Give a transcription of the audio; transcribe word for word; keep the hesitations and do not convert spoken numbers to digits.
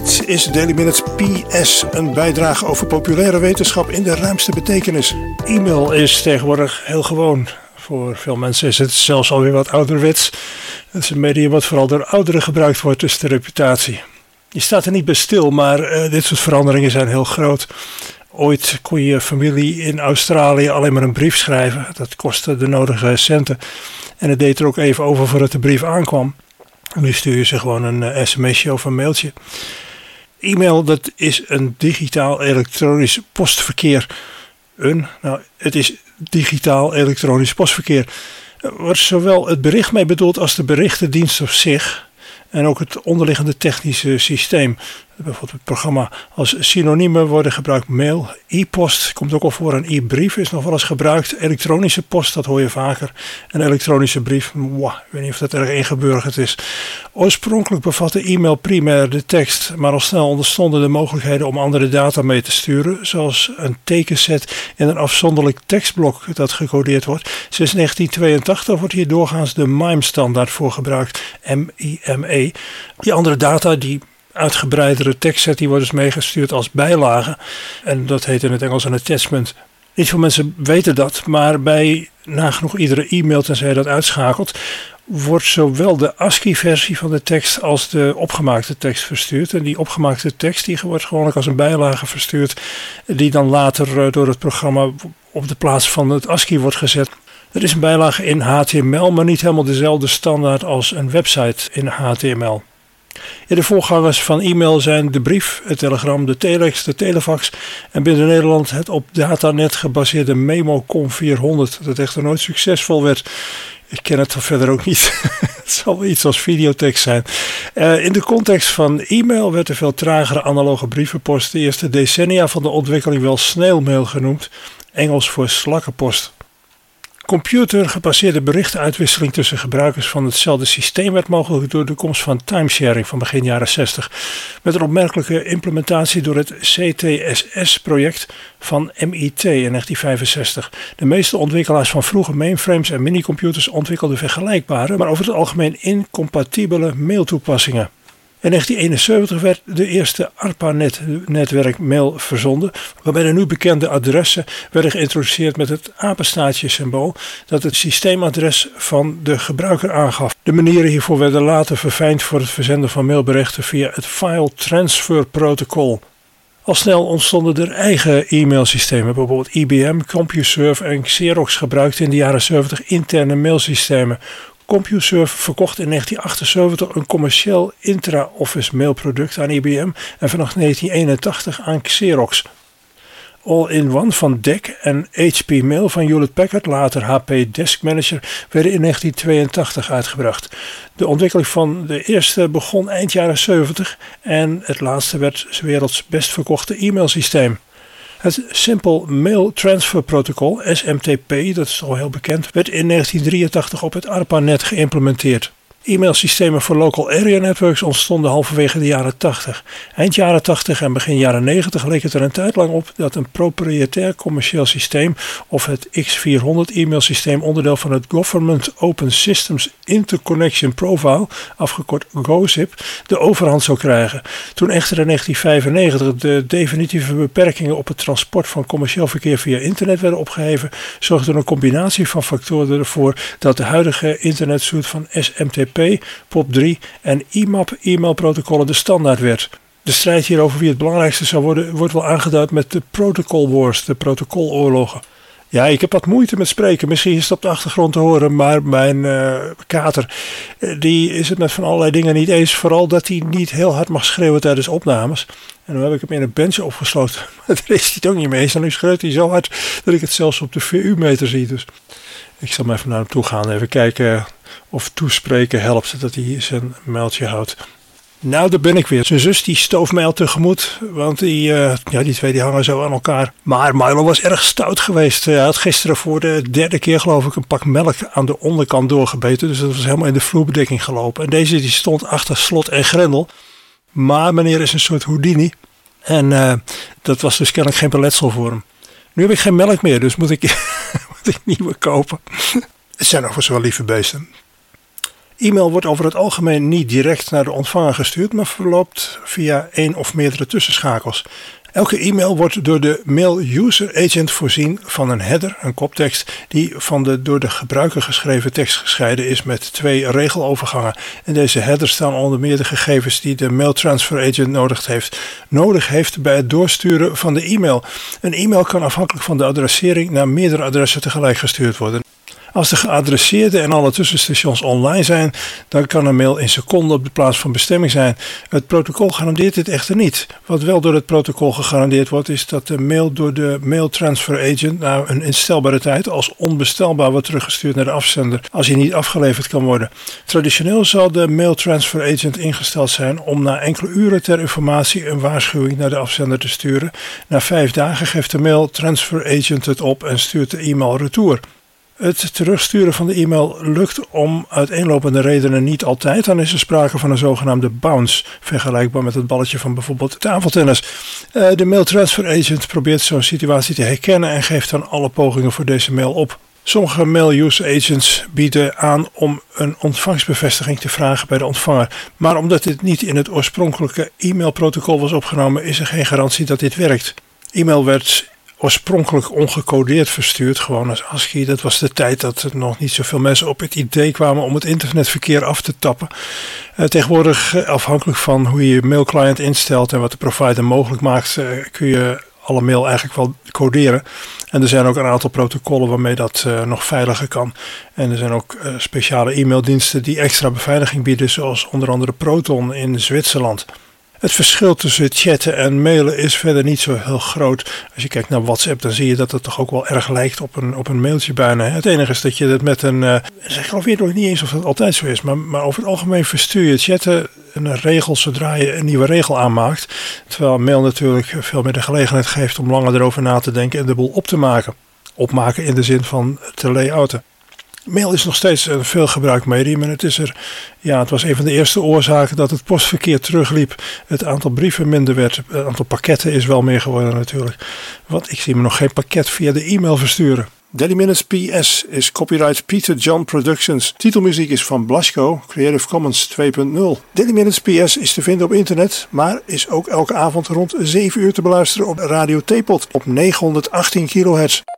Dit is Daily Minutes P S, een bijdrage over populaire wetenschap in de ruimste betekenis. E-mail is tegenwoordig heel gewoon. Voor veel mensen is het zelfs alweer wat ouderwets. Het is een medium wat vooral door ouderen gebruikt wordt, dus de reputatie. Je staat er niet bij stil, maar uh, dit soort veranderingen zijn heel groot. Ooit kon je familie in Australië alleen maar een brief schrijven. Dat kostte de nodige centen. En het deed er ook even over voordat de brief aankwam. Nu stuur je ze gewoon een uh, sms'je of een mailtje. E-mail, dat is een digitaal elektronisch postverkeer. Een, nou, het is digitaal elektronisch postverkeer. Er wordt zowel het bericht mee bedoeld als de berichtendienst op zich. En ook het onderliggende technische systeem. Bijvoorbeeld het programma als synoniemen worden gebruikt mail. E-post komt ook al voor. Een e-brief is nog wel eens gebruikt. Elektronische post, dat hoor je vaker. Een elektronische brief, wow, ik weet niet of dat erg ingeburgerd is. Oorspronkelijk bevatte e-mail primair de tekst. Maar al snel ontstonden de mogelijkheden om andere data mee te sturen. Zoals een tekenset in een afzonderlijk tekstblok dat gecodeerd wordt. Sinds negentien tweeëntachtig wordt hier doorgaans de MIME-standaard voor gebruikt. M I M E. Die andere data, die uitgebreidere tekstset, die wordt dus meegestuurd als bijlage. En dat heet in het Engels een attachment. Niet veel mensen weten dat, maar bij nagenoeg iedere e-mail, tenzij je dat uitschakelt, wordt zowel de ASCII-versie van de tekst als de opgemaakte tekst verstuurd. En die opgemaakte tekst die wordt gewoonlijk als een bijlage verstuurd, die dan later door het programma op de plaats van het ASCII wordt gezet. Er is een bijlage in H T M L, maar niet helemaal dezelfde standaard als een website in H T M L. Ja, de voorgangers van e-mail zijn de brief, het telegram, de telex, de telefax en binnen Nederland het op datanet gebaseerde Memocom vierhonderd, dat echter nooit succesvol werd. Ik ken het verder ook niet. Het zal wel iets als videotekst zijn. Uh, in de context van e-mail werd de veel tragere analoge brievenpost de eerste decennia van de ontwikkeling wel snailmail genoemd, Engels voor slakkenpost. Computergebaseerde berichtenuitwisseling tussen gebruikers van hetzelfde systeem werd mogelijk door de komst van timesharing van begin jaren zestig. Met een opmerkelijke implementatie door het C T S S-project van M I T in negentien vijfenzestig. De meeste ontwikkelaars van vroege mainframes en minicomputers ontwikkelden vergelijkbare, maar over het algemeen incompatibele mailtoepassingen. In negentien eenenzeventig werd de eerste ARPANET-netwerk-mail verzonden, waarbij de nu bekende adressen werden geïntroduceerd met het apenstaartje-symbool dat het systeemadres van de gebruiker aangaf. De manieren hiervoor werden later verfijnd voor het verzenden van mailberichten via het File Transfer Protocol. Al snel ontstonden er eigen e-mailsystemen, bijvoorbeeld I B M, CompuServe en Xerox gebruikten in de jaren zeventig interne mailsystemen. CompuServe verkocht in negentien achtenzeventig een commercieel intra-office mailproduct aan I B M en vanaf negentien eenentachtig aan Xerox. All-in-One van D E C en H P Mail van Hewlett Packard, later H P Desk Manager, werden in negentien tweeëntachtig uitgebracht. De ontwikkeling van de eerste begon eind jaren zeventig en het laatste werd 's werelds best verkochte e-mailsysteem. Het Simple Mail Transfer Protocol, S M T P, dat is al heel bekend, werd in negentien drieëntachtig op het ARPANET geïmplementeerd. E-mailsystemen voor local area networks ontstonden halverwege de jaren tachtig. Eind jaren tachtig en begin jaren negentig leek het er een tijd lang op dat een propriëtair commercieel systeem of het X vierhonderd e-mailsysteem onderdeel van het Government Open Systems Interconnection Profile, afgekort GOSIP, de overhand zou krijgen. Toen echter in negentien vijfennegentig de definitieve beperkingen op het transport van commercieel verkeer via internet werden opgeheven, zorgde een combinatie van factoren ervoor dat de huidige internetsuite van S M T P, P O P drie en I M A P e-mailprotocollen de standaard werd. De strijd hierover wie het belangrijkste zou worden, wordt wel aangeduid met de Protocol Wars, de protocoloorlogen. Ja, ik heb wat moeite met spreken. Misschien is het op de achtergrond te horen, maar mijn uh, kater, die is het met van allerlei dingen niet eens. Vooral dat hij niet heel hard mag schreeuwen tijdens opnames. En dan heb ik hem in een bandje opgesloten. Maar daar is hij het ook niet mee eens. En nu schreeuwt hij zo hard dat ik het zelfs op de V U-meter zie. Dus ik zal maar even naar hem toe gaan. Even kijken of toespreken helpt, dat hij zijn muiltje houdt. Nou, daar ben ik weer. Zijn zus die stoof mij al tegemoet, want die, uh, ja, die twee die hangen zo aan elkaar. Maar Milo was erg stout geweest. Hij had gisteren voor de derde keer geloof ik een pak melk aan de onderkant doorgebeten. Dus dat was helemaal in de vloerbedekking gelopen. En deze die stond achter slot en grendel. Maar meneer is een soort Houdini. En uh, dat was dus kennelijk geen beletsel voor hem. Nu heb ik geen melk meer, dus moet ik, moet ik nieuwe kopen. Het zijn overigens wel lieve beesten. E-mail wordt over het algemeen niet direct naar de ontvanger gestuurd, maar verloopt via één of meerdere tussenschakels. Elke e-mail wordt door de Mail User Agent voorzien van een header, een koptekst, die van de door de gebruiker geschreven tekst gescheiden is met twee regelovergangen. In deze header staan onder meer de gegevens die de Mail Transfer Agent nodig heeft, nodig heeft bij het doorsturen van de e-mail. Een e-mail kan afhankelijk van de adressering naar meerdere adressen tegelijk gestuurd worden. Als de geadresseerde en alle tussenstations online zijn, dan kan een mail in seconden op de plaats van bestemming zijn. Het protocol garandeert dit echter niet. Wat wel door het protocol gegarandeerd wordt, is dat de mail door de Mail Transfer Agent na een instelbare tijd als onbestelbaar wordt teruggestuurd naar de afzender als hij niet afgeleverd kan worden. Traditioneel zal de Mail Transfer Agent ingesteld zijn om na enkele uren ter informatie een waarschuwing naar de afzender te sturen. Na vijf dagen geeft de Mail Transfer Agent het op en stuurt de e-mail retour. Het terugsturen van de e-mail lukt om uiteenlopende redenen niet altijd. Dan is er sprake van een zogenaamde bounce, vergelijkbaar met het balletje van bijvoorbeeld tafeltennis. Uh, de Mail Transfer Agent probeert zo'n situatie te herkennen en geeft dan alle pogingen voor deze mail op. Sommige Mail User Agents bieden aan om een ontvangstbevestiging te vragen bij de ontvanger. Maar omdat dit niet in het oorspronkelijke e-mailprotocol was opgenomen, is er geen garantie dat dit werkt. E-mail werd oorspronkelijk ongecodeerd verstuurd, gewoon als ASCII. Dat was de tijd dat er nog niet zoveel mensen op het idee kwamen om het internetverkeer af te tappen. Uh, tegenwoordig, afhankelijk van hoe je je mailclient instelt en wat de provider mogelijk maakt, uh, kun je alle mail eigenlijk wel coderen. En er zijn ook een aantal protocollen waarmee dat uh, nog veiliger kan. En er zijn ook uh, speciale e-maildiensten die extra beveiliging bieden, zoals onder andere Proton in Zwitserland. Het verschil tussen chatten en mailen is verder niet zo heel groot. Als je kijkt naar WhatsApp, dan zie je dat het toch ook wel erg lijkt op een, op een mailtje bijna. Het enige is dat je het met een... Uh, ik geloof hier nog niet eens of dat altijd zo is, maar, maar over het algemeen verstuur je chatten een regel zodra je een nieuwe regel aanmaakt. Terwijl mail natuurlijk veel meer de gelegenheid geeft om langer erover na te denken en de boel op te maken. Opmaken in de zin van te layouten. Mail is nog steeds een veelgebruikt medium en het is er, ja, het was een van de eerste oorzaken dat het postverkeer terugliep. Het aantal brieven minder werd, het aantal pakketten is wel meer geworden natuurlijk. Want ik zie me nog geen pakket via de e-mail versturen. Daily Minutes P S is copyright Peter John Productions. Titelmuziek is van Blasco, Creative Commons twee punt nul. Daily Minutes P S is te vinden op internet, maar is ook elke avond rond zeven uur te beluisteren op Radio Teapot op negenhonderdachttien kilohertz.